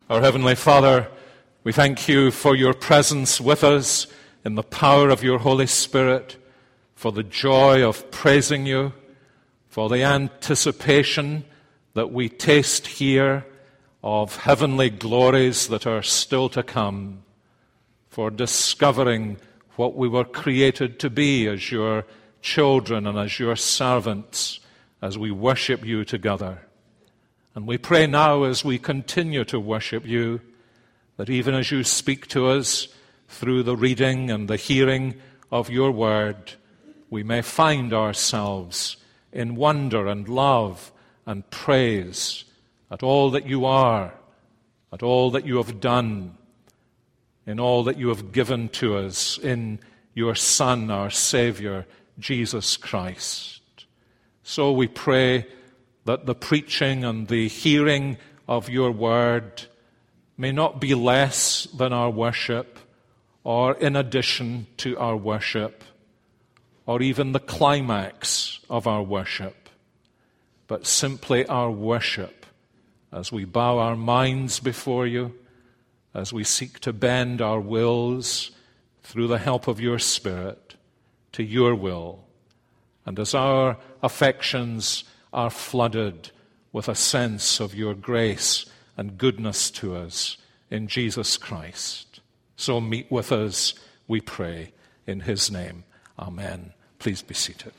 Our Heavenly Father, we thank you for your presence with us in the power of your Holy Spirit, for the joy of praising you, for the anticipation that we taste here of heavenly glories that are still to come, for discovering what we were created to be as your children and as your servants as we worship you together. And we pray now as we continue to worship you, that even as you speak to us through the reading and the hearing of your word, we may find ourselves in wonder and love and praise at all that you are, at all that you have done, in all that you have given to us in your Son, our Savior, Jesus Christ. So we pray that the preaching and the hearing of your word may not be less than our worship, or in addition to our worship, or even the climax of our worship, but simply our worship as we bow our minds before you, as we seek to bend our wills through the help of your Spirit to your will, and as our affections are flooded with a sense of your grace and goodness to us in Jesus Christ. So meet with us, we pray, in his name. Amen. Please be seated.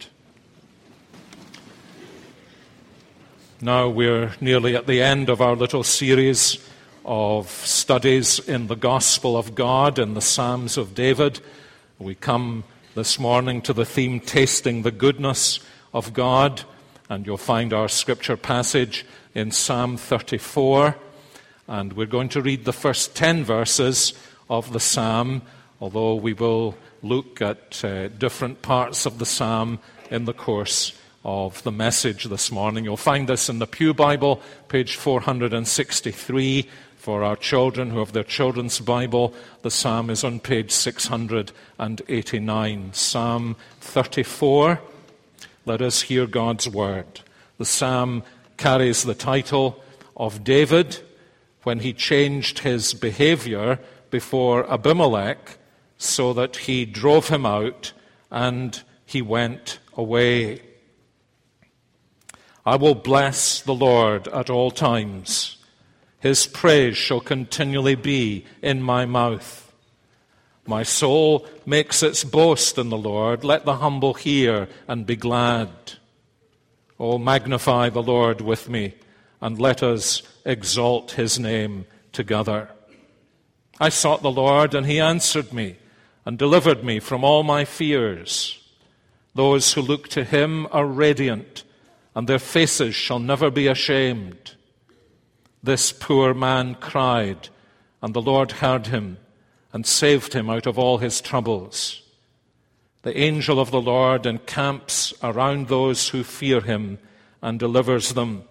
Now we're nearly at the end of our little series of studies in the Gospel of God in the Psalms of David. We come this morning to the theme, Tasting the Goodness of God. And you'll find our scripture passage in Psalm 34. And we're going to read the first 10 verses of the psalm, although we will look at different parts of the psalm in the course of the message this morning. You'll find this in the Pew Bible, page 463. For our children who have their children's Bible, the psalm is on page 689. Psalm 34. Let us hear God's word. The psalm carries the title of David when he changed his behavior before Abimelech so that he drove him out and he went away. I will bless the Lord at all times. His praise shall continually be in my mouth. My soul makes its boast in the Lord. Let the humble hear and be glad. Oh, magnify the Lord with me, and let us exalt his name together. I sought the Lord, and he answered me, and delivered me from all my fears. Those who look to him are radiant, and their faces shall never be ashamed. This poor man cried, and the Lord heard him, and saved him out of all his troubles. The angel of the Lord encamps around those who fear him and delivers them.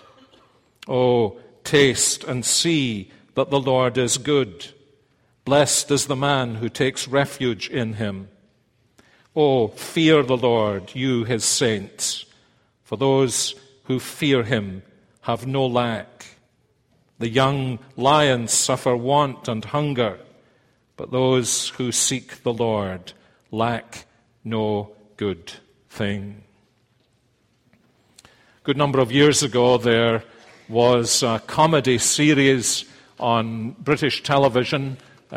Oh, taste and see that the Lord is good. Blessed is the man who takes refuge in him. Oh, fear the Lord, you his saints, for those who fear him have no lack. The young lions suffer want and hunger, but those who seek the Lord lack no good thing. A good number of years ago, there was a comedy series on British television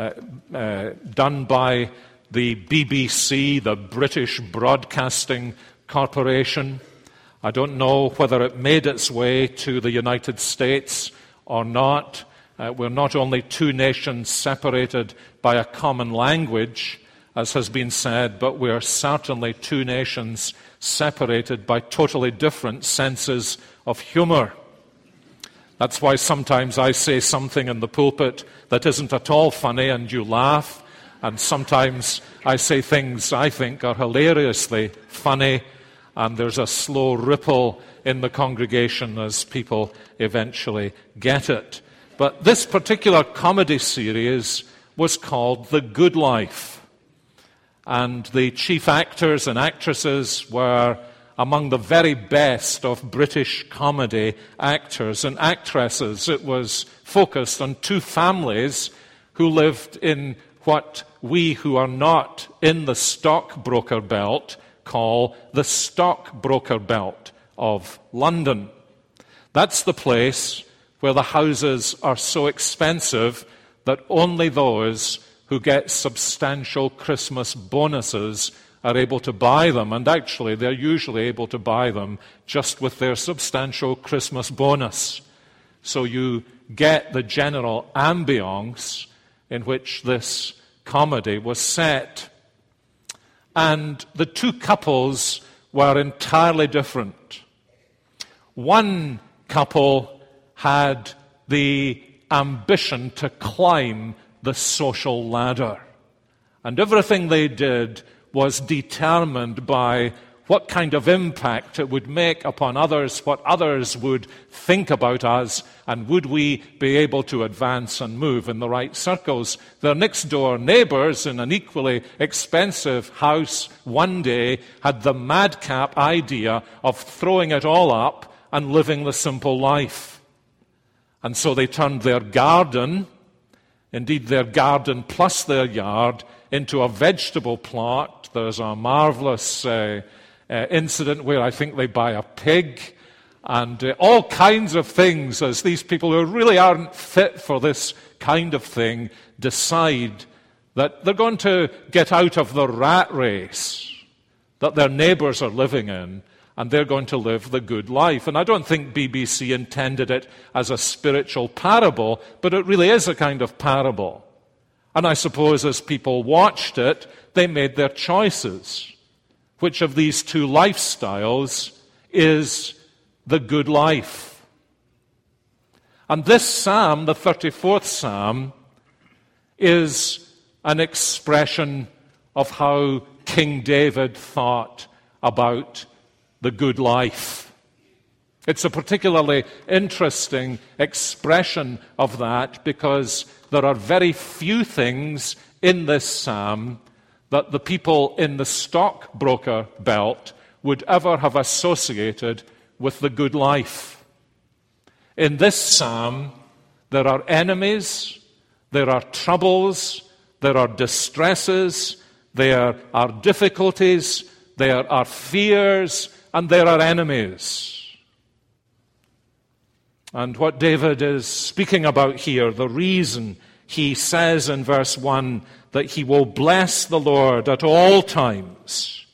done by the BBC, the British Broadcasting Corporation. I don't know whether it made its way to the United States or not. We're not only two nations separated by a common language, as has been said, but we're certainly two nations separated by totally different senses of humor. That's why sometimes I say something in the pulpit that isn't at all funny and you laugh, and sometimes I say things I think are hilariously funny, and there's a slow ripple in the congregation as people eventually get it. But this particular comedy series was called The Good Life. And the chief actors and actresses were among the very best of British comedy actors and actresses. It was focused on two families who lived in what we who are not in the stockbroker belt call the stockbroker belt of London. That's the place where the houses are so expensive that only those who get substantial Christmas bonuses are able to buy them. And actually, they're usually able to buy them just with their substantial Christmas bonus. So you get the general ambience in which this comedy was set. And the two couples were entirely different. One couple had the ambition to climb the social ladder. And everything they did was determined by what kind of impact it would make upon others, what others would think about us, and would we be able to advance and move in the right circles. Their next-door neighbors in an equally expensive house one day had the madcap idea of throwing it all up and living the simple life. And so they turned their garden, indeed their garden plus their yard, into a vegetable plot. There's a marvelous incident where I think they buy a pig and all kinds of things as these people who really aren't fit for this kind of thing decide that they're going to get out of the rat race that their neighbors are living in, and they're going to live the good life. And I don't think BBC intended it as a spiritual parable, but it really is a kind of parable. And I suppose as people watched it, they made their choices. Which of these two lifestyles is the good life? And this psalm, the 34th psalm, is an expression of how King David thought about the good life. It's a particularly interesting expression of that because there are very few things in this psalm that the people in the stockbroker belt would ever have associated with the good life. In this psalm, there are enemies, there are troubles, there are distresses, there are difficulties, there are fears, and there are enemies. And what David is speaking about here, the reason he says in verse 1 that he will bless the Lord at all times,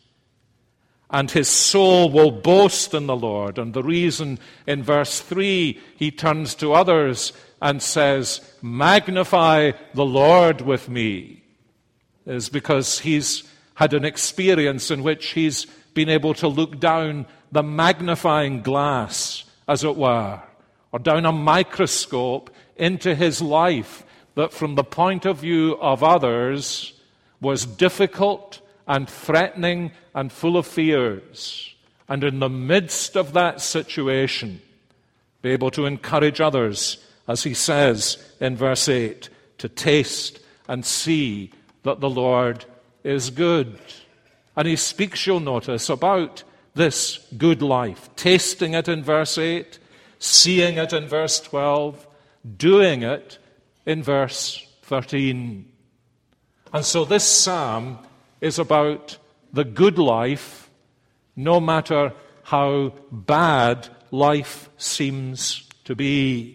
and his soul will boast in the Lord. And the reason in verse 3 he turns to others and says, magnify the Lord with me, is because he's had an experience in which he's been able to look down the magnifying glass, as it were, or down a microscope into his life that from the point of view of others was difficult and threatening and full of fears. And in the midst of that situation, be able to encourage others, as he says in verse 8, to taste and see that the Lord is good. And he speaks, you'll notice, about this good life, tasting it in verse 8, seeing it in verse 12, doing it in verse 13. And so this psalm is about the good life, no matter how bad life seems to be.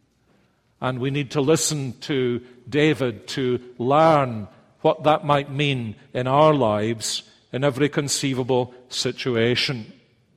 And we need to listen to David to learn what that might mean in our lives in every conceivable situation.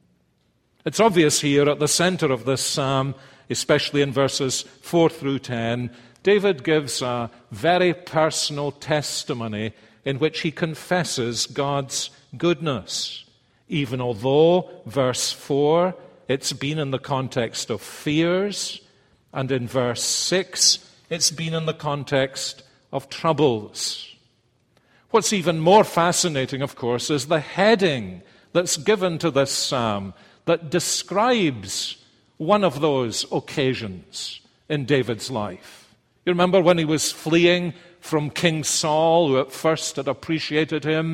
It's obvious here at the center of this psalm, especially in verses 4 through 10, David gives a very personal testimony in which he confesses God's goodness. Even although, verse 4, it's been in the context of fears, and in verse 6, it's been in the context of troubles. What's even more fascinating, of course, is the heading that's given to this psalm that describes one of those occasions in David's life. You remember when he was fleeing from King Saul, who at first had appreciated him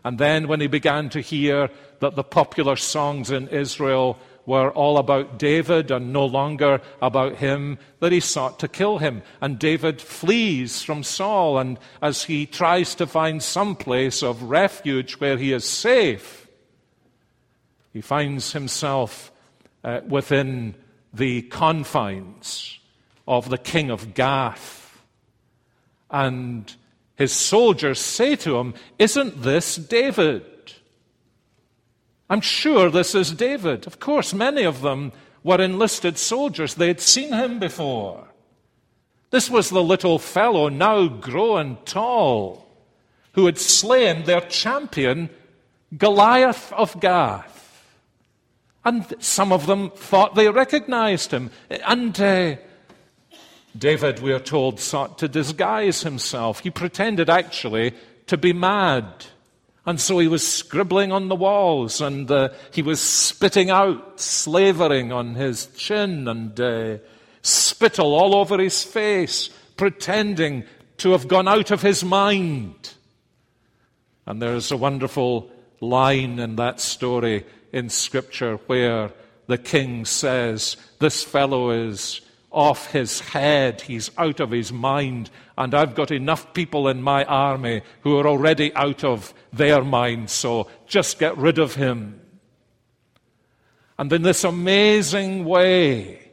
And then when he began to hear that the popular songs in Israel were all about David and no longer about him, that he sought to kill him. And David flees from Saul, and as he tries to find some place of refuge where he is safe, he finds himself within the confines of the king of Gath. And his soldiers say to him, "Isn't this David? I'm sure this is David." Of course, many of them were enlisted soldiers. They had seen him before. This was the little fellow, now grown tall, who had slain their champion, Goliath of Gath. And some of them thought they recognized him. And David, we are told, sought to disguise himself. He pretended actually to be mad. And so he was scribbling on the walls, and he was spitting out slavering on his chin, and spittle all over his face, pretending to have gone out of his mind. And there's a wonderful line in that story in Scripture where the king says, "This fellow is off his head, he's out of his mind, and I've got enough people in my army who are already out of their mind, so just get rid of him." And in this amazing way,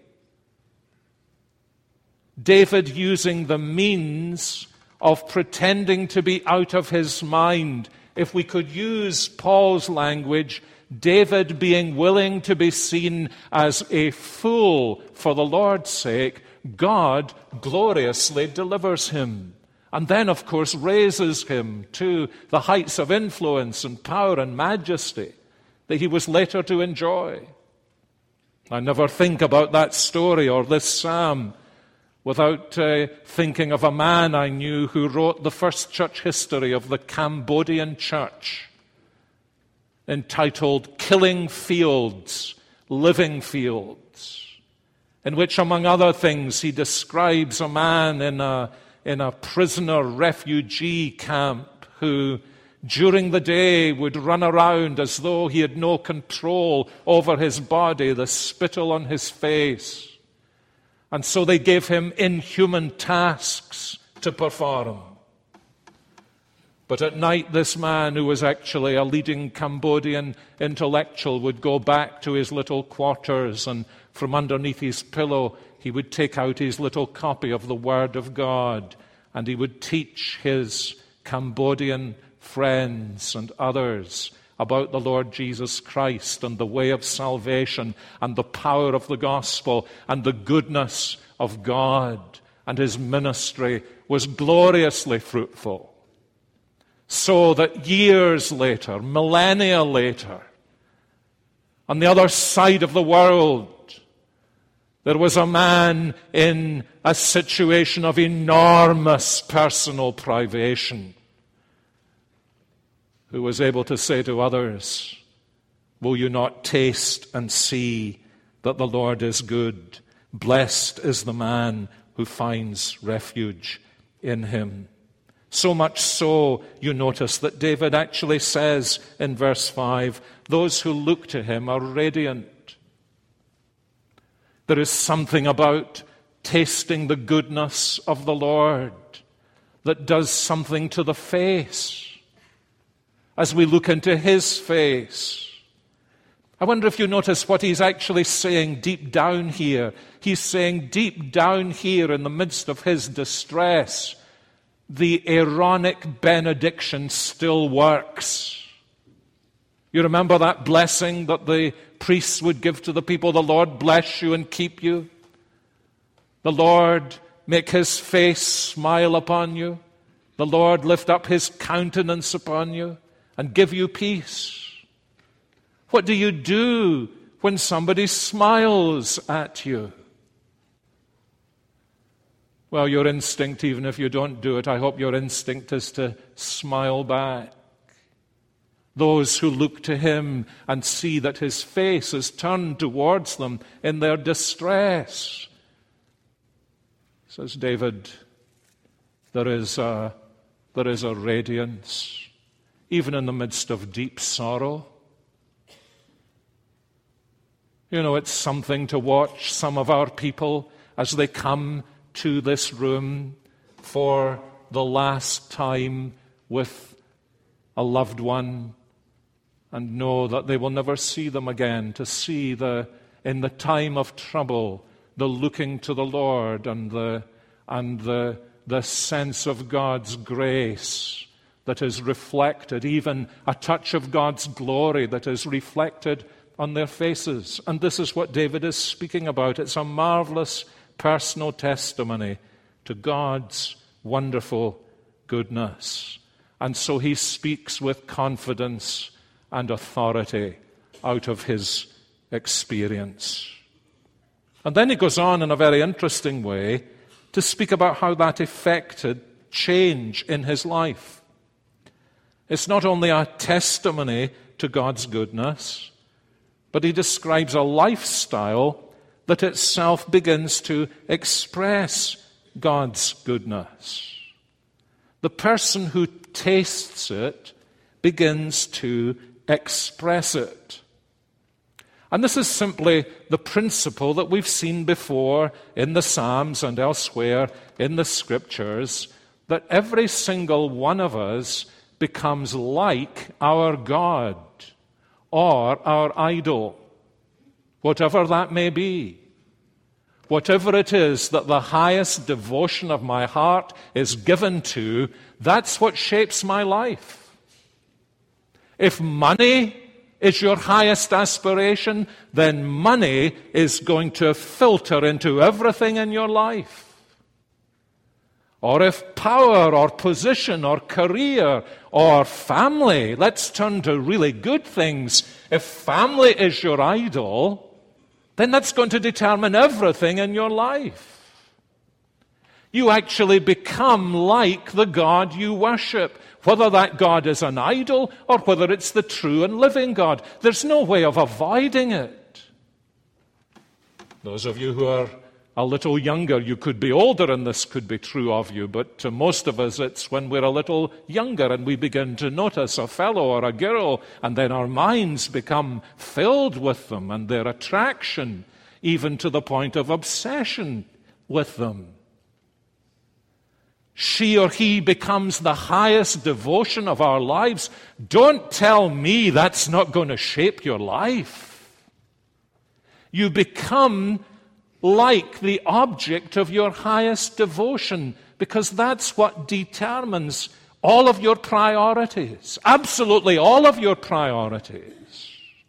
David, using the means of pretending to be out of his mind, if we could use Paul's language, David being willing to be seen as a fool for the Lord's sake, God gloriously delivers him. And then, of course, raises him to the heights of influence and power and majesty that he was later to enjoy. I never think about that story or this psalm without thinking of a man I knew who wrote the first church history of the Cambodian church, entitled "Killing Fields, Living Fields," in which, among other things, he describes a man in a prisoner refugee camp who, during the day, would run around as though he had no control over his body, the spittle on his face. And so they gave him inhuman tasks to perform. But at night, this man, who was actually a leading Cambodian intellectual, would go back to his little quarters, and from underneath his pillow, he would take out his little copy of the Word of God, and he would teach his Cambodian friends and others about the Lord Jesus Christ and the way of salvation and the power of the gospel and the goodness of God. And his ministry was gloriously fruitful. So that years later, millennia later, on the other side of the world, there was a man in a situation of enormous personal privation who was able to say to others, "Will you not taste and see that the Lord is good? Blessed is the man who finds refuge in him." So much so, you notice that David actually says in verse 5, those who look to him are radiant. There is something about tasting the goodness of the Lord that does something to the face as we look into his face. I wonder if you notice what he's actually saying deep down here. He's saying deep down here in the midst of his distress, the Aaronic benediction still works. You remember that blessing that the priests would give to the people? "The Lord bless you and keep you. The Lord make his face smile upon you. The Lord lift up his countenance upon you and give you peace." What do you do when somebody smiles at you? Well, your instinct, even if you don't do it, I hope your instinct is to smile back. Those who look to him and see that his face is turned towards them in their distress. Says David, there is a radiance. even in the midst of deep sorrow. You know, it's something to watch some of our people as they come to this room for the last time with a loved one and know that they will never see them again, to see in the time of trouble, the looking to the Lord and the sense of God's grace that is reflected, even a touch of God's glory that is reflected on their faces. And this is what David is speaking about. It's a marvelous personal testimony to God's wonderful goodness. And so he speaks with confidence and authority out of his experience. And then he goes on in a very interesting way to speak about how that affected change in his life. It's not only a testimony to God's goodness, but he describes a lifestyle that itself begins to express God's goodness. The person who tastes it begins to express it. And this is simply the principle that we've seen before in the Psalms and elsewhere in the Scriptures, that every single one of us becomes like our God or our idol, whatever that may be. Whatever it is that the highest devotion of my heart is given to, that's what shapes my life. If money is your highest aspiration, then money is going to filter into everything in your life. Or if power or position or career or family, let's turn to really good things. If family is your idol, then that's going to determine everything in your life. You actually become like the God you worship, whether that God is an idol or whether it's the true and living God. There's no way of avoiding it. Those of you who are a little younger, you could be older and this could be true of you, but to most of us it's when we're a little younger and we begin to notice a fellow or a girl, and then our minds become filled with them and their attraction, even to the point of obsession with them. She or he becomes the highest devotion of our lives. Don't tell me that's not going to shape your life. You become like the object of your highest devotion, because that's what determines all of your priorities, absolutely all of your priorities.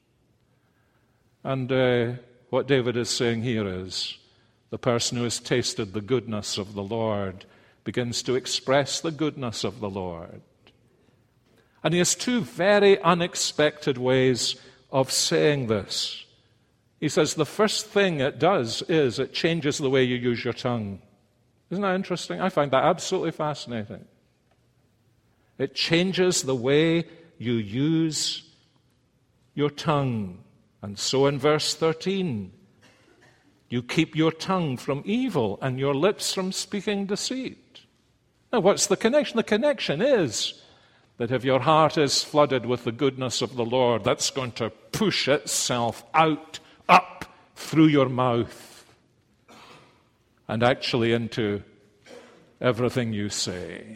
And what David is saying here is, the person who has tasted the goodness of the Lord begins to express the goodness of the Lord. And he has two very unexpected ways of saying this. He says the first thing it does is it changes the way you use your tongue. Isn't that interesting? I find that absolutely fascinating. It changes the way you use your tongue. And so in verse 13, you keep your tongue from evil and your lips from speaking deceit. Now, what's the connection? The connection is that if your heart is flooded with the goodness of the Lord, that's going to push itself out, up through your mouth, and actually into everything you say.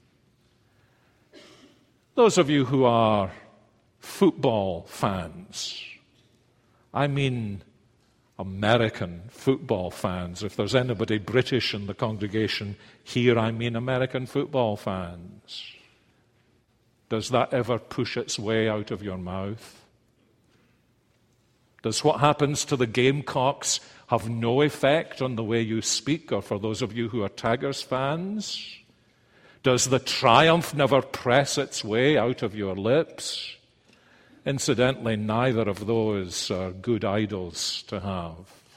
Those of you who are football fans, I mean American football fans. If there's anybody British in the congregation here, I mean American football fans. Does that ever push its way out of your mouth? Does what happens to the Gamecocks have no effect on the way you speak, or for those of you who are Tigers fans? Does the triumph never press its way out of your lips? Incidentally, neither of those are good idols to have.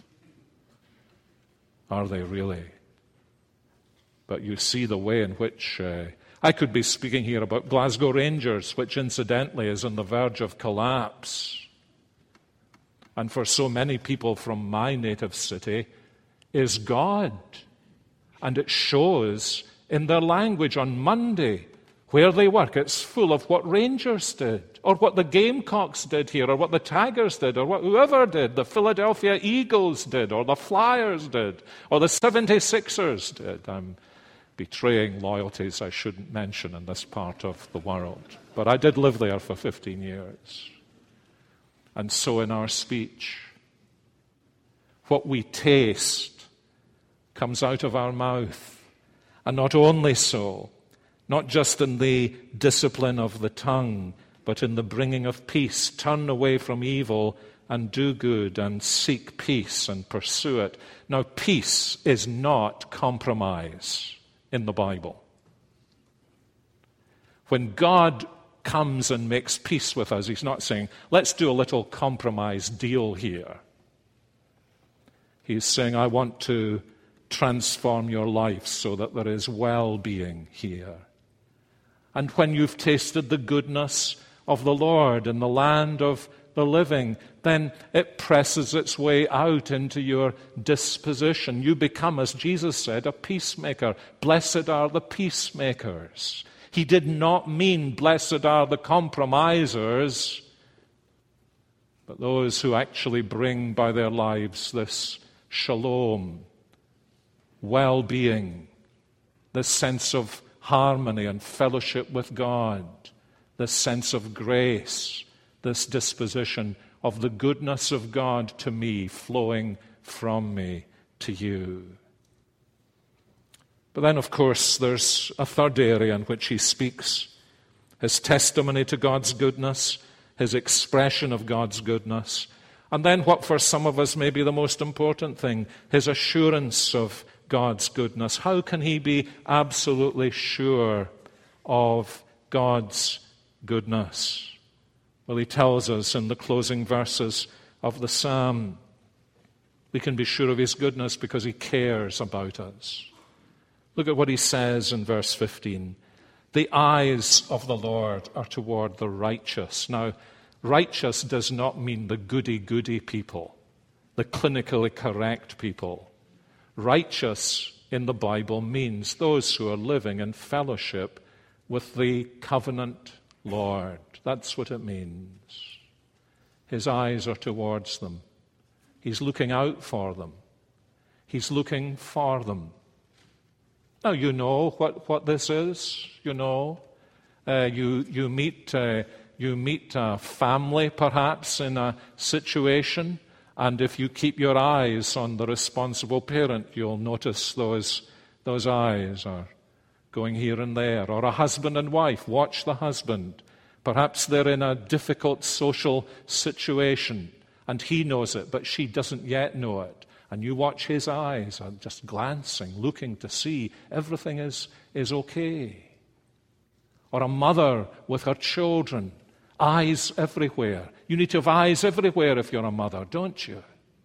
Are they really? But you see the way in which I could be speaking here about Glasgow Rangers, which incidentally is on the verge of collapse. And for so many people from my native city is God. And it shows in their language on Monday Where they work, it's full of what Rangers did, or what the Gamecocks did here, or what the Tigers did, or what whoever did, the Philadelphia Eagles did, or the Flyers did, or the 76ers did. I'm betraying loyalties I shouldn't mention in this part of the world. But I did live there for 15 years. And so in our speech, what we taste comes out of our mouth. And not only so, not just in the discipline of the tongue, but in the bringing of peace. Turn away from evil and do good and seek peace and pursue it. Now, peace is not compromise in the Bible. When God comes and makes peace with us, he's not saying, let's do a little compromise deal here. He's saying, I want to transform your life so that there is well-being here. And when you've tasted the goodness of the Lord in the land of the living, then it presses its way out into your disposition. You become, as Jesus said, a peacemaker. Blessed are the peacemakers. He did not mean blessed are the compromisers, but those who actually bring by their lives this shalom, well-being, this sense of harmony and fellowship with God, this sense of grace, this disposition of the goodness of God to me flowing from me to you. But then, of course, there's a third area in which he speaks. His testimony to God's goodness, his expression of God's goodness, and then what for some of us may be the most important thing, his assurance of God's goodness. How can he be absolutely sure of God's goodness? Well, he tells us in the closing verses of the psalm, we can be sure of his goodness because he cares about us. Look at what he says in verse 15. The eyes of the Lord are toward the righteous. Now, righteous does not mean the goody-goody people, the clinically correct people. Righteous in the Bible means those who are living in fellowship with the covenant Lord. That's what it means. His eyes are towards them. He's looking out for them. He's looking for them. Now, you know what this is. You know, you meet a family perhaps in a situation, and if you keep your eyes on the responsible parent, you'll notice those eyes are going here and there. Or a husband and wife, watch the husband. Perhaps they're in a difficult social situation, and he knows it, but she doesn't yet know it. And you watch his eyes, are just glancing, looking to see everything is okay. Or a mother with her children, eyes everywhere. You need to have eyes everywhere if you're a mother, don't you?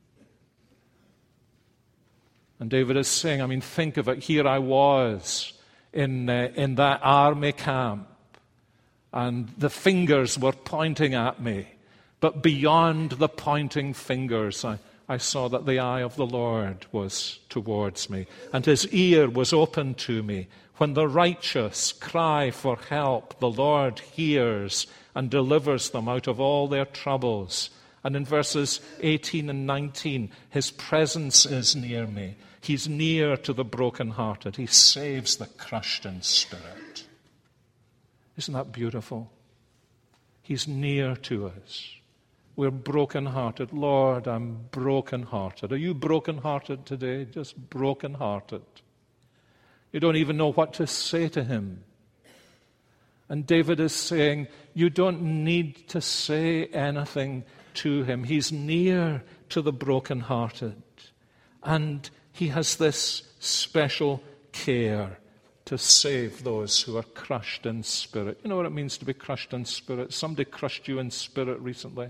And David is saying, think of it. Here I was in that army camp, and the fingers were pointing at me. But beyond the pointing fingers, I saw that the eye of the Lord was towards me, and his ear was open to me. When the righteous cry for help, the Lord hears and delivers them out of all their troubles. And in verses 18 and 19, his presence is near me. He's near to the brokenhearted. He saves the crushed in spirit. Isn't that beautiful? He's near to us. We're brokenhearted. Lord, I'm brokenhearted. Are you brokenhearted today? Just brokenhearted. You don't even know what to say to him. And David is saying, you don't need to say anything to him. He's near to the brokenhearted. And he has this special care to save those who are crushed in spirit. You know what it means to be crushed in spirit? Somebody crushed you in spirit recently.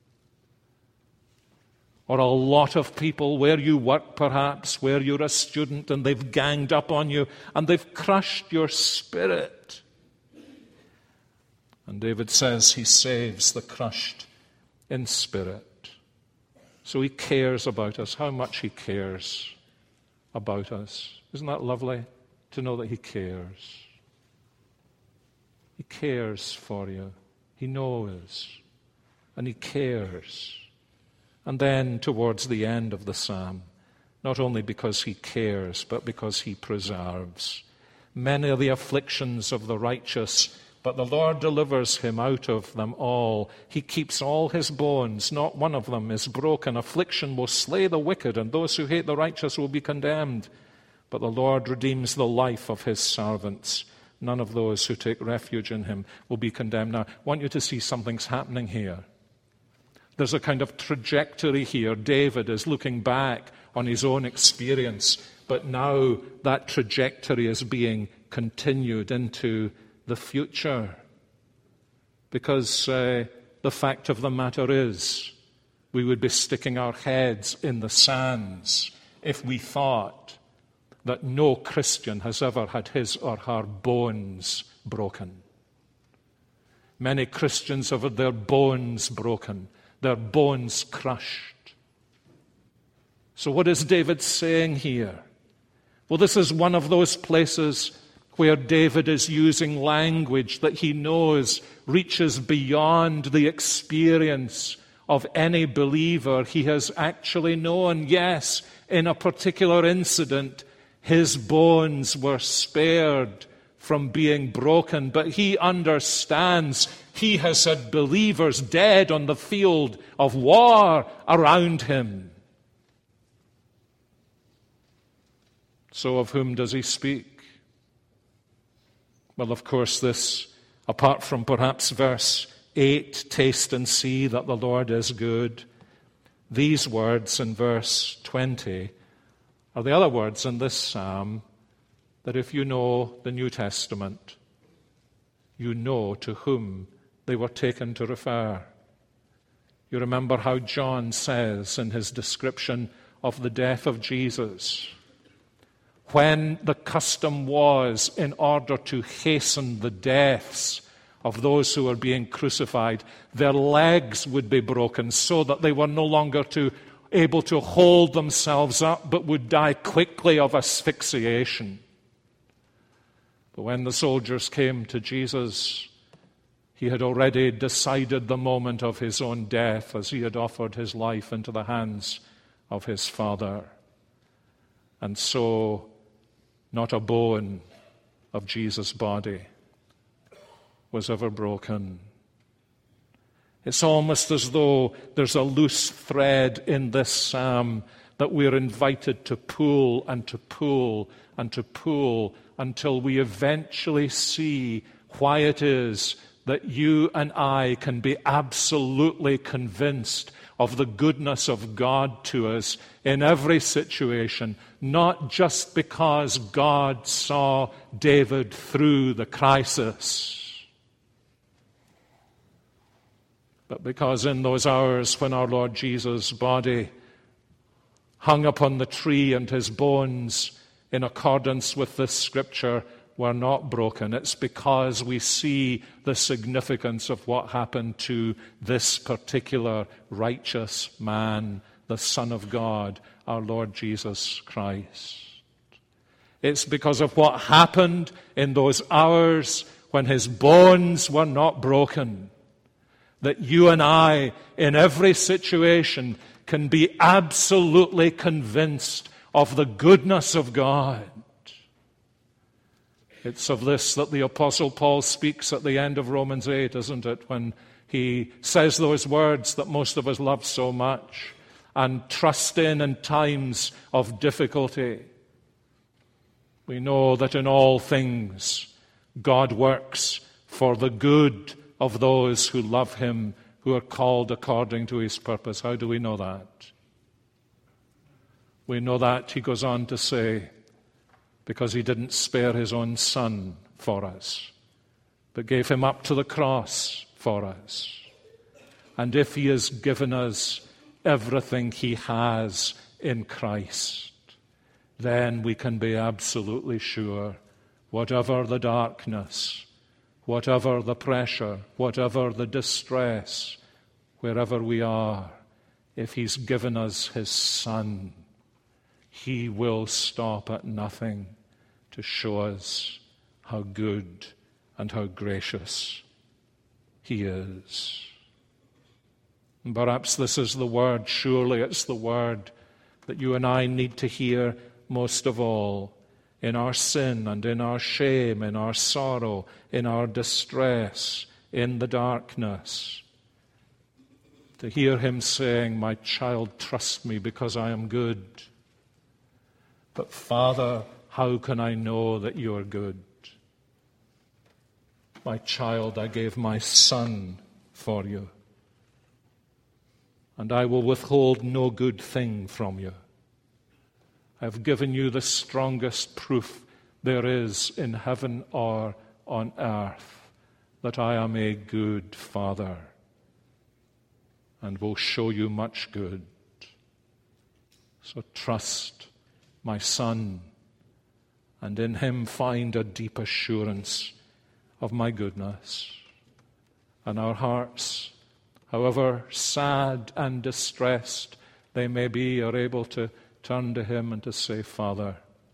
Or a lot of people where you work perhaps, where you're a student, and they've ganged up on you and they've crushed your spirit. And David says he saves the crushed in spirit. So he cares about us, how much he cares about us. Isn't that lovely to know that he cares? He cares for you. He knows. And he cares. And then towards the end of the psalm, not only because he cares, but because he preserves. Many are the afflictions of the righteous, but the Lord delivers him out of them all. He keeps all his bones, not one of them is broken. Affliction will slay the wicked, and those who hate the righteous will be condemned. But the Lord redeems the life of his servants. None of those who take refuge in him will be condemned. Now, I want you to see something's happening here. There's a kind of trajectory here. David is looking back on his own experience, but now that trajectory is being continued into the future. Because the fact of the matter is, we would be sticking our heads in the sands if we thought that no Christian has ever had his or her bones broken. Many Christians have had their bones broken, their bones crushed. So what is David saying here? Well, this is one of those places where David is using language that he knows reaches beyond the experience of any believer he has actually known. Yes, in a particular incident, his bones were spared from being broken, but he understands he has had believers dead on the field of war around him. So of whom does he speak? Well, of course, this, apart from perhaps verse 8, taste and see that the Lord is good, these words in verse 20 are the other words in this psalm that if you know the New Testament, you know to whom they were taken to refer. You remember how John says in his description of the death of Jesus, when the custom was, in order to hasten the deaths of those who were being crucified, their legs would be broken so that they were no longer able to hold themselves up, but would die quickly of asphyxiation. But when the soldiers came to Jesus, he had already decided the moment of his own death as he had offered his life into the hands of his Father. And so, not a bone of Jesus' body was ever broken. It's almost as though there's a loose thread in this psalm that we're invited to pull and to pull and to pull until we eventually see why it is that you and I can be absolutely convinced of the goodness of God to us in every situation, not just because God saw David through the crisis, but because in those hours when our Lord Jesus' body hung upon the tree and his bones, in accordance with this scripture, were not broken. It's because we see the significance of what happened to this particular righteous man, the Son of God, our Lord Jesus Christ. It's because of what happened in those hours when his bones were not broken that you and I, in every situation, can be absolutely convinced of the goodness of God. It's of this that the Apostle Paul speaks at the end of Romans 8, isn't it? When he says those words that most of us love so much and trust in times of difficulty. We know that in all things God works for the good of those who love him, who are called according to his purpose. How do we know that? We know that, he goes on to say, because he didn't spare his own son for us, but gave him up to the cross for us. And if he has given us everything he has in Christ, then we can be absolutely sure, whatever the darkness, whatever the pressure, whatever the distress, wherever we are, if he's given us his Son, he will stop at nothing to show us how good and how gracious he is. And perhaps this is the word, surely it's the word that you and I need to hear most of all in our sin and in our shame, in our sorrow, in our distress, in the darkness. To hear him saying, "My child, trust me because I am good." But Father, how can I know that you are good? My child, I gave my Son for you, and I will withhold no good thing from you. I have given you the strongest proof there is in heaven or on earth that I am a good Father and will show you much good. So trust my Son, and in him find a deep assurance of my goodness. And our hearts, however sad and distressed they may be, are able to turn to him and to say, "Father,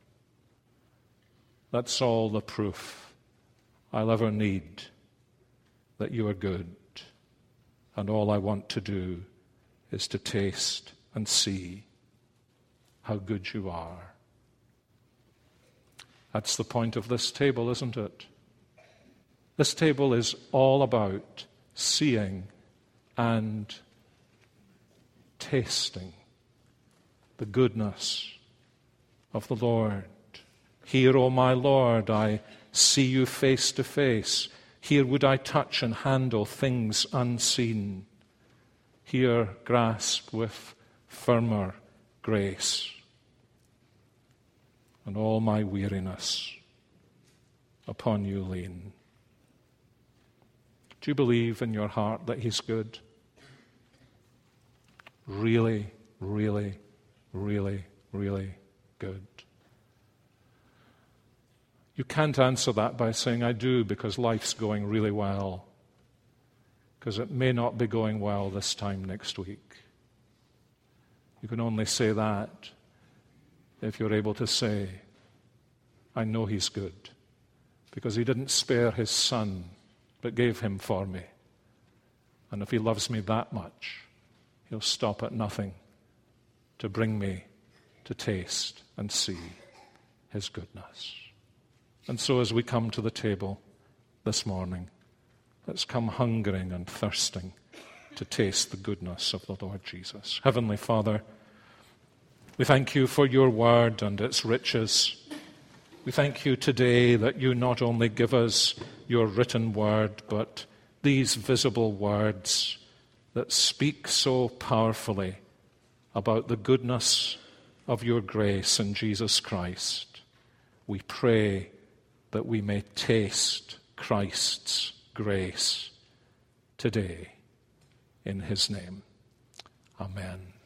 that's all the proof I'll ever need that you are good. And all I want to do is to taste and see how good you are." That's the point of this table, isn't it? This table is all about seeing and tasting the goodness of the Lord. Here, O my Lord, I see you face to face. Here would I touch and handle things unseen. Here grasp with firmer grace. And all my weariness upon you lean. Do you believe in your heart that he's good? Really, really, really, really good. You can't answer that by saying, "I do because life's going really well." Because it may not be going well this time next week. You can only say that if you're able to say, "I know he's good because he didn't spare his Son but gave him for me. And if he loves me that much, he'll stop at nothing to bring me to taste and see his goodness." And so as we come to the table this morning, let's come hungering and thirsting to taste the goodness of the Lord Jesus. Heavenly Father, we thank you for your word and its riches. We thank you today that you not only give us your written word, but these visible words that speak so powerfully about the goodness of your grace in Jesus Christ. We pray that we may taste Christ's grace today in his name. Amen.